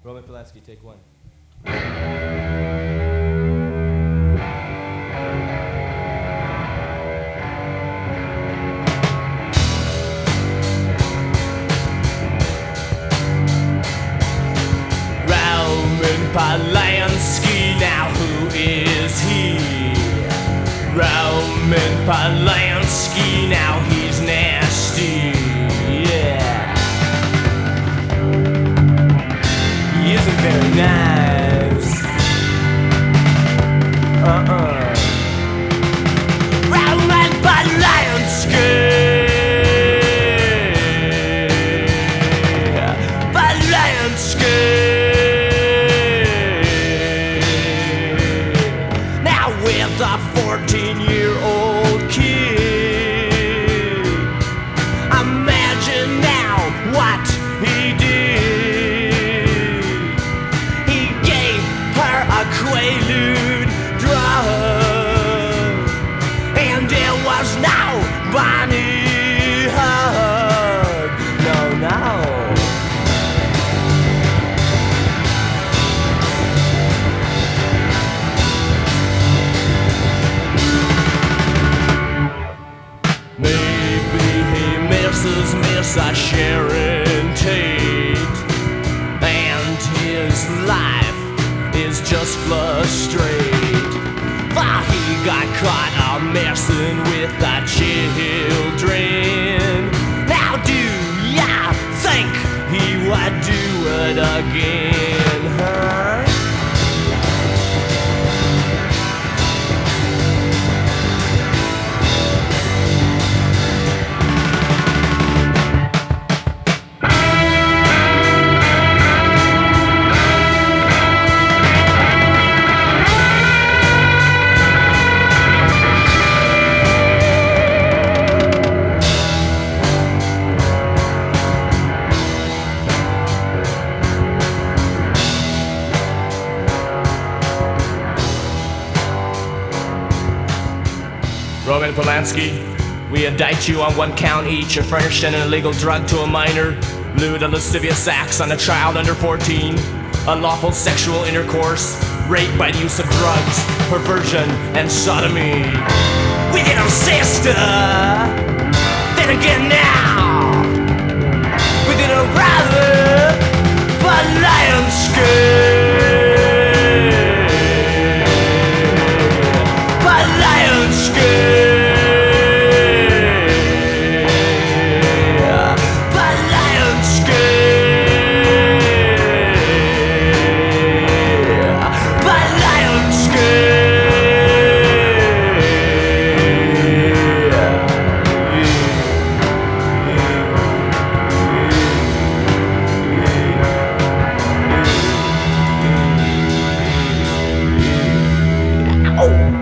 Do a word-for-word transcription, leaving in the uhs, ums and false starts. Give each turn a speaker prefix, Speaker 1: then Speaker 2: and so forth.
Speaker 1: Roman Polanski, take one.
Speaker 2: Roman Polanski, now who is he? Roman Polanski, now he's nasty, yeah. He isn't very nice. Uh-uh. Roman Polanski. Polanski. With a fourteen-year-old kid, imagine now what he did. He gave her a Quaalude drug, and it was no bunny hug. No, no. Missus Miss a Sharon Tate, and his life is just frustrate. For he got caught a messing with the children. Now do ya think he would do it again, huh? Roman Polanski, we indict you on one count each of furnishing an illegal drug to a minor, lewd and lascivious acts on a child under fourteen, unlawful sexual intercourse, rape by the use of drugs, perversion, and sodomy. We did our sister, then again now, we did our brother, Polanski. Oh!